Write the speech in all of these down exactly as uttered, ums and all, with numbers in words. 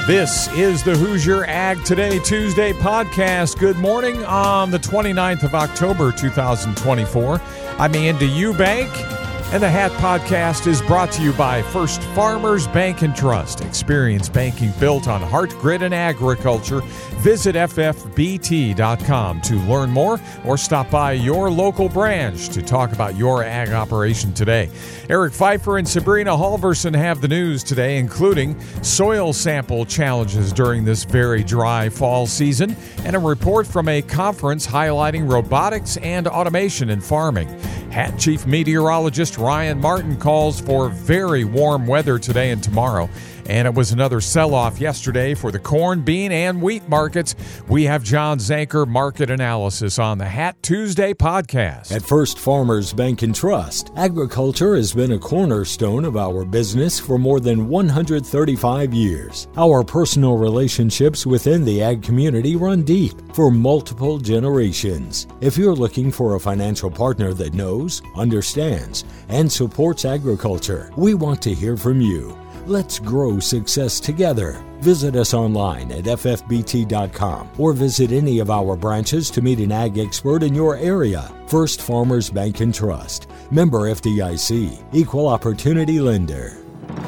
This is the Hoosier Ag Today Tuesday podcast. Good morning on the twenty-ninth of October, two thousand twenty-four. I'm Andy Eubank, and the Hat Podcast is brought to you by First Farmers Bank and Trust. Experience banking built on heart, grit, and agriculture. Visit F F B T dot com to learn more or stop by your local branch to talk about your ag operation today. Eric Pfeiffer and Sabrina Halverson have the news today, including soil sample challenges during this very dry fall season and a report from a conference highlighting robotics and automation in farming. Hat Chief Meteorologist Ryan Martin calls for very warm weather today and tomorrow. And it was another sell-off yesterday for the corn, bean, and wheat markets. We have John Zanker market analysis on the Hat Tuesday podcast. At First Farmers Bank and Trust, agriculture has been a cornerstone of our business for more than one hundred thirty-five years. Our personal relationships within the ag community run deep for multiple generations. If you're looking for a financial partner that knows, understands, and supports agriculture, we want to hear from you. Let's grow success together. Visit us online at F F B T dot com or visit any of our branches to meet an ag expert in your area. First Farmers Bank and Trust. Member F D I C. Equal Opportunity Lender.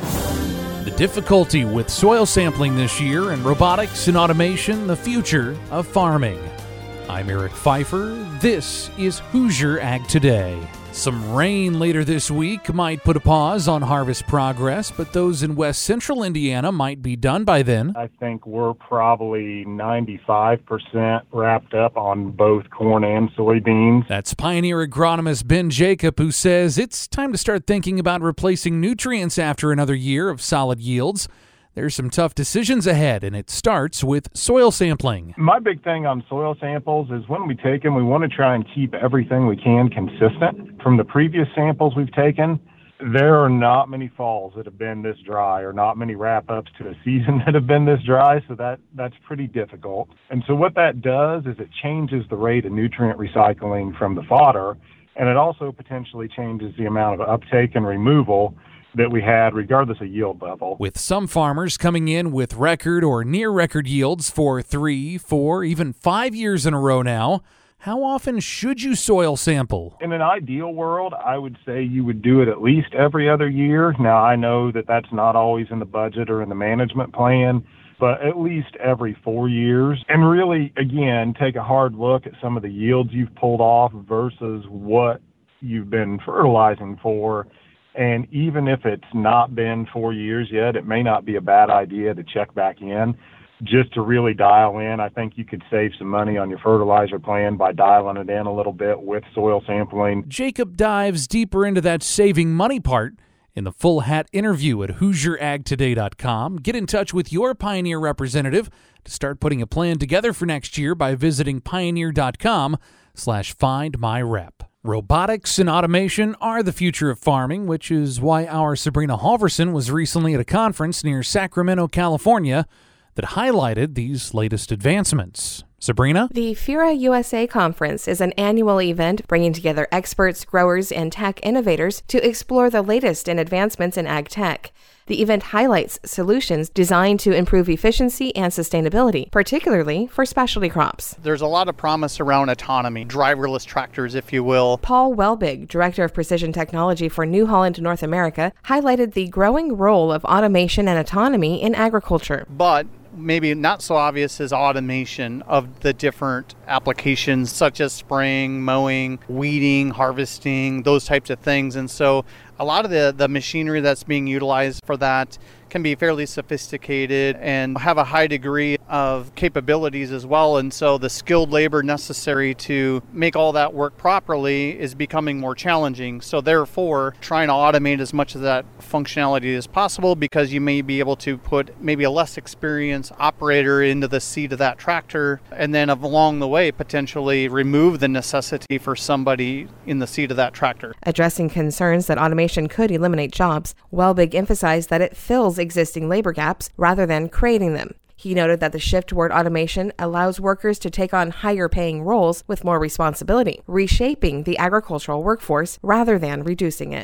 The difficulty with soil sampling this year and robotics and automation, the future of farming. I'm Eric Pfeiffer. This is Hoosier Ag Today. Some rain later this week might put a pause on harvest progress, but those in west central Indiana might be done by then. I think we're probably ninety-five percent wrapped up on both corn and soybeans. That's Pioneer agronomist Ben Jacob, who says it's time to start thinking about replacing nutrients after another year of solid yields. There's some tough decisions ahead, and it starts with soil sampling. My big thing on soil samples is when we take them, we want to try and keep everything we can consistent. From the previous samples we've taken, there are not many falls that have been this dry, or not many wrap-ups to a season that have been this dry, so that, that's pretty difficult. And so what that does is it changes the rate of nutrient recycling from the fodder, and it also potentially changes the amount of uptake and removal that we had regardless of yield level. With some farmers coming in with record or near record yields for three, four, even five years in a row now, how often should you soil sample? In an ideal world, I would say you would do it at least every other year. Now, I know that that's not always in the budget or in the management plan, but at least every four years. And really, again, take a hard look at some of the yields you've pulled off versus what you've been fertilizing for. And even if it's not been four years yet, it may not be a bad idea to check back in just to really dial in. I think you could save some money on your fertilizer plan by dialing it in a little bit with soil sampling. Jacob dives deeper into that saving money part in the full hat interview at Hoosier Ag Today dot com. Get in touch with your Pioneer representative to start putting a plan together for next year by visiting Pioneer dot com slash find my rep. Robotics and automation are the future of farming, which is why our Sabrina Halverson was recently at a conference near Sacramento, California, that highlighted these latest advancements. Sabrina? The Fura U S A Conference is an annual event bringing together experts, growers, and tech innovators to explore the latest in advancements in ag tech. The event highlights solutions designed to improve efficiency and sustainability, particularly for specialty crops. There's a lot of promise around autonomy, driverless tractors, if you will. Paul Welbig, Director of Precision Technology for New Holland North America, highlighted the growing role of automation and autonomy in agriculture. But maybe not so obvious is automation of the different applications such as spraying, mowing, weeding, harvesting, those types of things. And so a lot of the, the machinery that's being utilized for that can be fairly sophisticated and have a high degree of capabilities as well. And so the skilled labor necessary to make all that work properly is becoming more challenging. So therefore, trying to automate as much of that functionality as possible, because you may be able to put maybe a less experienced operator into the seat of that tractor, and then along the way potentially remove the necessity for somebody in the seat of that tractor. Addressing concerns that automation could eliminate jobs, Welbig emphasized that it fills existing labor gaps rather than creating them. He noted that the shift toward automation allows workers to take on higher-paying roles with more responsibility, reshaping the agricultural workforce rather than reducing it.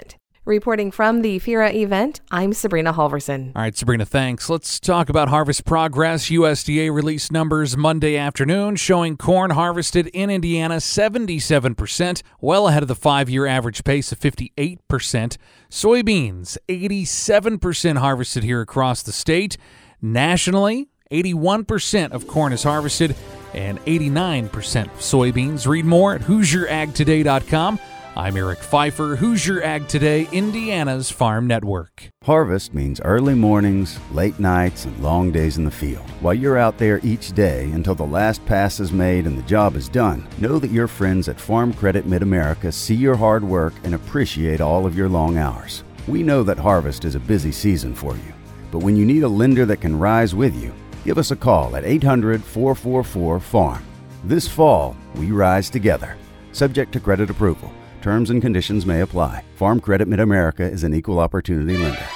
Reporting from the F I R A event, I'm Sabrina Halverson. All right, Sabrina, thanks. Let's talk about harvest progress. U S D A released numbers Monday afternoon showing corn harvested in Indiana seventy-seven percent, well ahead of the five-year average pace of fifty-eight percent. Soybeans, eighty-seven percent harvested here across the state. Nationally, eighty-one percent of corn is harvested and eighty-nine percent of soybeans. Read more at Hoosier Ag Today dot com. I'm Eric Pfeiffer, Hoosier Ag Today, Indiana's Farm Network. Harvest means early mornings, late nights, and long days in the field. While you're out there each day until the last pass is made and the job is done, know that your friends at Farm Credit Mid-America see your hard work and appreciate all of your long hours. We know that harvest is a busy season for you, but when you need a lender that can rise with you, give us a call at eight hundred, four four four, farm. This fall, we rise together. Subject to credit approval. Terms and conditions may apply. Farm Credit Mid-America is an equal opportunity lender.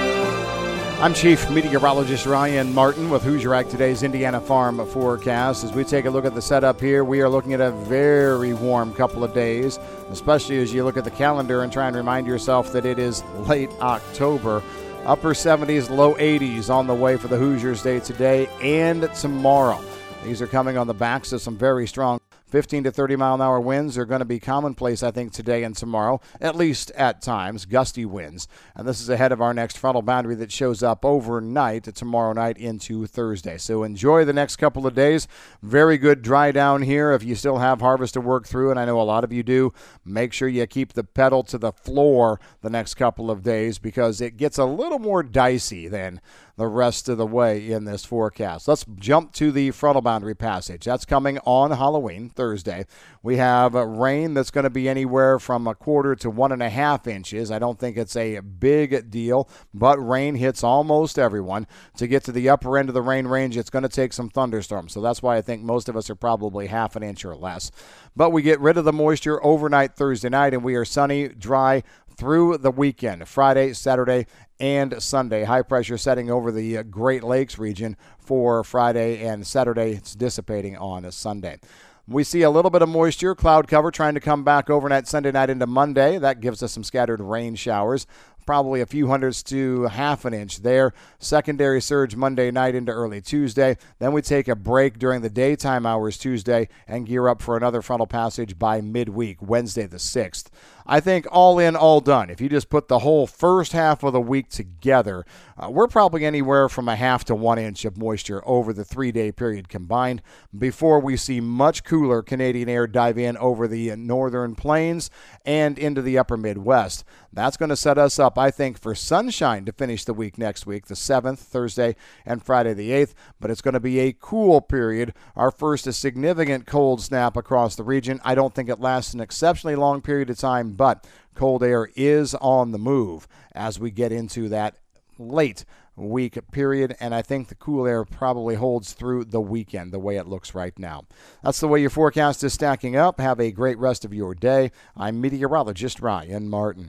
I'm Chief Meteorologist Ryan Martin with Hoosier Ag Today's Indiana Farm Forecast. As we take a look at the setup here, we are looking at a very warm couple of days, especially as you look at the calendar and try and remind yourself that it is late October. Upper seventies, low eighties on the way for the Hoosiers Day today and tomorrow. These are coming on the backs of some very strong fifteen to thirty mile an hour winds are going to be commonplace, I think, today and tomorrow, at least at times, gusty winds. And this is ahead of our next frontal boundary that shows up overnight tomorrow night into Thursday. So enjoy the next couple of days. Very good dry down here if you still have harvest to work through, and I know a lot of you do. Make sure you keep the pedal to the floor the next couple of days because it gets a little more dicey than the rest of the way in this forecast. Let's jump to the frontal boundary passage. That's coming on Halloween, Thursday. We have rain that's going to be anywhere from a quarter to one and a half inches. I don't think it's a big deal, but rain hits almost everyone. To get to the upper end of the rain range, it's going to take some thunderstorms. So that's why I think most of us are probably half an inch or less. But we get rid of the moisture overnight Thursday night, and we are sunny, dry through the weekend, Friday, Saturday, and Sunday. High pressure setting over the Great Lakes region for Friday and Saturday. It's dissipating on a Sunday. We see a little bit of moisture, cloud cover trying to come back overnight Sunday night into Monday. That gives us some scattered rain showers. Probably a few hundredths to half an inch there. Secondary surge Monday night into early Tuesday. Then we take a break during the daytime hours Tuesday and gear up for another frontal passage by midweek, Wednesday the sixth. I think all in, all done. If you just put the whole first half of the week together, uh, we're probably anywhere from a half to one inch of moisture over the three-day period combined before we see much cooler Canadian air dive in over the northern plains and into the upper Midwest. That's going to set us up, I think, for sunshine to finish the week next week, the seventh, Thursday, and Friday the eighth. But it's going to be a cool period. Our first a significant cold snap across the region. I don't think it lasts an exceptionally long period of time, but cold air is on the move as we get into that late week period, and I think the cool air probably holds through the weekend the way it looks right now. That's the way your forecast is stacking up. Have a great rest of your day. I'm meteorologist Ryan Martin.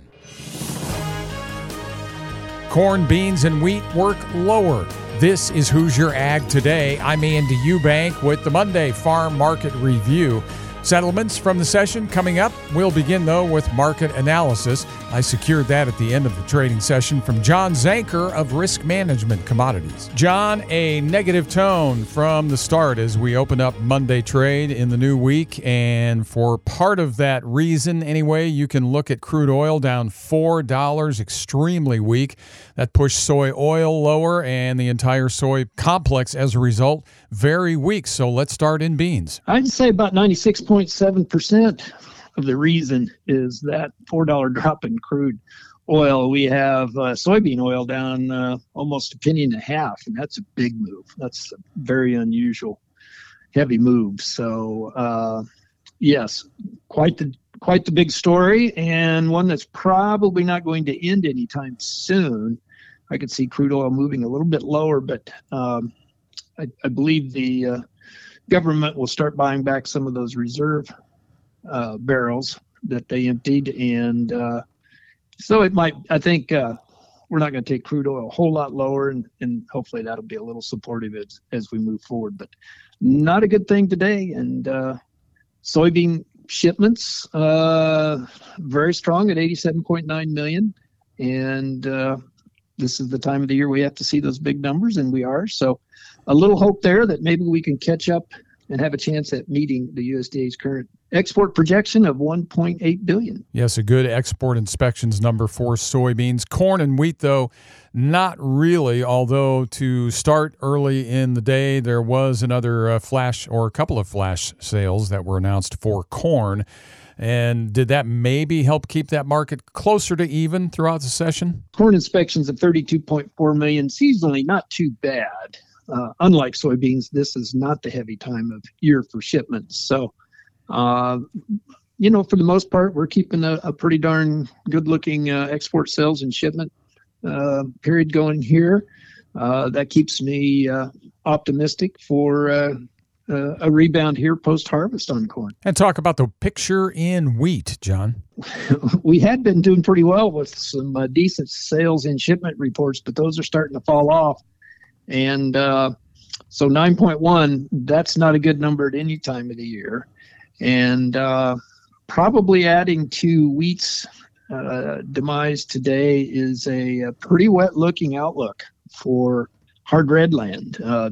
Corn, beans, and wheat work lower. This is Hoosier Ag Today. I'm Andy Eubank with the Monday Farm Market Review. Settlements from the session coming up. We'll begin, though, with market analysis. I secured that at the end of the trading session from John Zanker of Risk Management Commodities. John, a negative tone from the start as we open up Monday trade in the new week. And for part of that reason, anyway, you can look at crude oil down four dollars, extremely weak. That pushed soy oil lower and the entire soy complex as a result, very weak. So let's start in beans. I'd say about ninety-six point seven percent of the reason is that four dollars drop in crude oil. We have uh, soybean oil down uh, almost a penny and a half, and that's a big move. That's a very unusual, heavy move. So, uh, yes, quite the quite the big story, and one that's probably not going to end anytime soon. I could see crude oil moving a little bit lower, but um, I, I believe the uh, government will start buying back some of those reserve uh, barrels that they emptied. And uh, so it might, I think uh, we're not going to take crude oil a whole lot lower, and, and hopefully that'll be a little supportive as, as we move forward. But not a good thing today. And uh, soybean shipments, uh, very strong at eighty-seven point nine million. And uh, this is the time of the year we have to see those big numbers, and we are. So a little hope there that maybe we can catch up and have a chance at meeting the U S D A's current export projection of one point eight billion dollars. Yes, a good export inspections number for soybeans. Corn and wheat, though, not really, although to start early in the day, there was another uh, flash or a couple of flash sales that were announced for corn. And did that maybe help keep that market closer to even throughout the session? Corn inspections of thirty-two point four million, seasonally not too bad. Uh, unlike soybeans, this is not the heavy time of year for shipments. So, uh, you know, for the most part, we're keeping a, a pretty darn good-looking uh, export sales and shipment uh, period going here. Uh, that keeps me uh, optimistic for uh, uh, a rebound here post-harvest on corn. And talk about the picture in wheat, John. We had been doing pretty well with some uh, decent sales and shipment reports, but those are starting to fall off. And uh, so nine point one, that's not a good number at any time of the year. And uh, probably adding to wheat's uh, demise today is a, a pretty wet-looking outlook for hard red land, uh,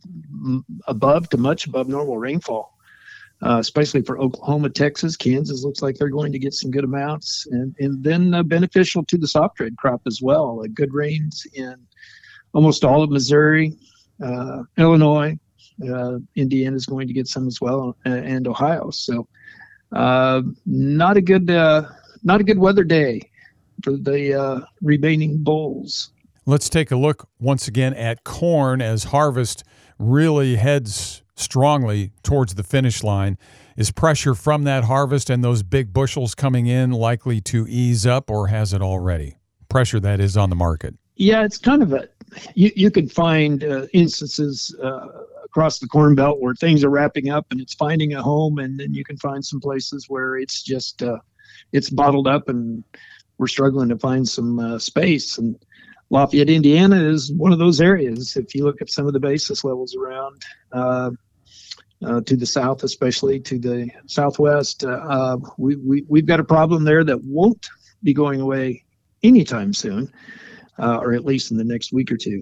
m- above to much above normal rainfall, uh, especially for Oklahoma, Texas. Kansas looks like they're going to get some good amounts. And, and then uh, beneficial to the soft red crop as well. Uh, good rains in almost all of Missouri, uh, Illinois, uh, Indiana is going to get some as well, uh, and Ohio. So, uh, not a good, uh, not a good weather day for the uh, remaining bulls. Let's take a look once again at corn as harvest really heads strongly towards the finish line. Is pressure from that harvest and those big bushels coming in likely to ease up, or has it already? Pressure that is on the market. Yeah, it's kind of a, you, you can find uh, instances uh, across the Corn Belt where things are wrapping up and it's finding a home, and then you can find some places where it's just, uh, it's bottled up and we're struggling to find some uh, space. And Lafayette, Indiana is one of those areas. If you look at some of the basis levels around uh, uh, to the south, especially to the southwest, uh, uh, we, we, we've got a problem there that won't be going away anytime soon. Uh, or at least in the next week or two.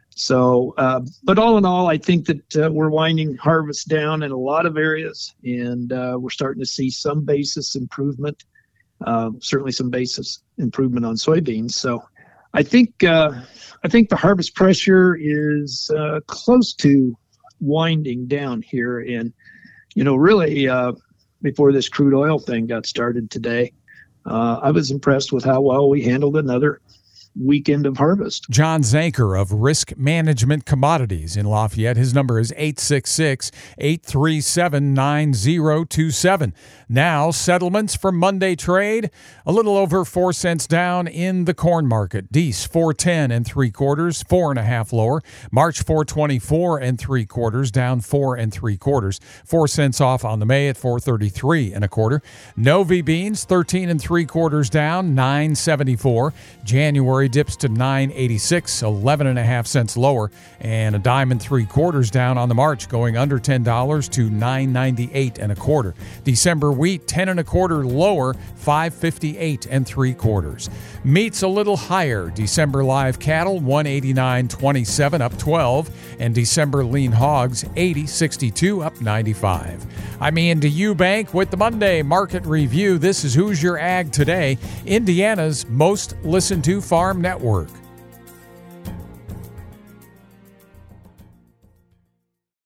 So, uh, but all in all, I think that uh, we're winding harvest down in a lot of areas, and uh, we're starting to see some basis improvement, uh, certainly some basis improvement on soybeans. So I think uh, I think the harvest pressure is uh, close to winding down here. And, you know, really uh, before this crude oil thing got started today, uh, I was impressed with how well we handled another weekend of harvest. John Zanker of Risk Management Commodities in Lafayette. His number is eight six six, eight three seven, nine zero two seven. Now, settlements for Monday trade, a little over four cents down in the corn market. Dees four ten and three quarters, four and a half lower. March four twenty-four and three quarters, down four and three quarters. Four cents off on the May at four thirty-three and a quarter. Novi beans thirteen and three quarters down, nine seventy-four. January dips to nine eighty-six, eleven and a half cents lower, and a dime and three quarters down on the March, going under ten dollars to nine ninety-eight and a quarter. December wheat ten and a quarter lower, five fifty-eight and three quarters. Meat's a little higher. December live cattle one eighty-nine twenty-seven, up twelve, and December lean hogs eighty sixty-two, up ninety-five. I'm Ian DeEubank with the Monday Market Review. This is Hoosier Ag Today, Indiana's most listened to farm network.